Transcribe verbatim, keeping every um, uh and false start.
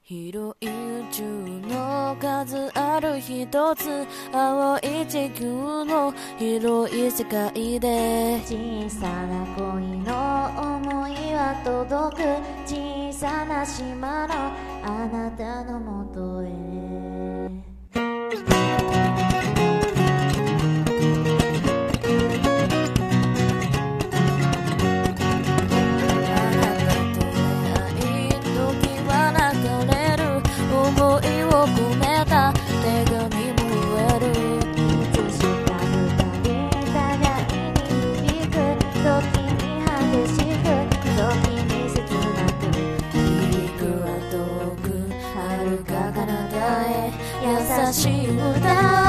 広い宇宙の数ある一つ、青い地球の広い世界で、 小さな恋の想いは届く、小さな島のあなたのもとへ。 思いを込めた手紙もえる。 いつしか二人互いに響く、時に激しく、時に切なく、 響くは遠く遥か彼方へ優しい歌。